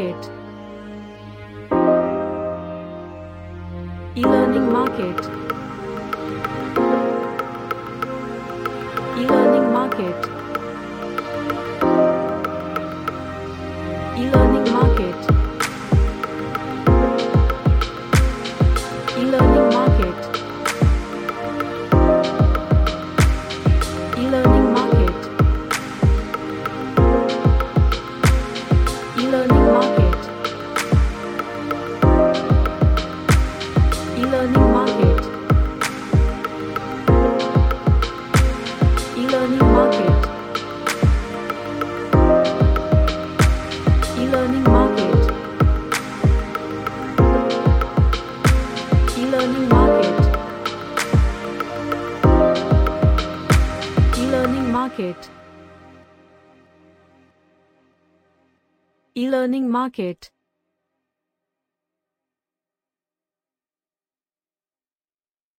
market. E-learning market. E-learning market. E-learning market. E-learning market. E-learning market. E-learning market. E-learning market. E-learning market. E-learning market. E-learning market. E-learning market. E-learning market.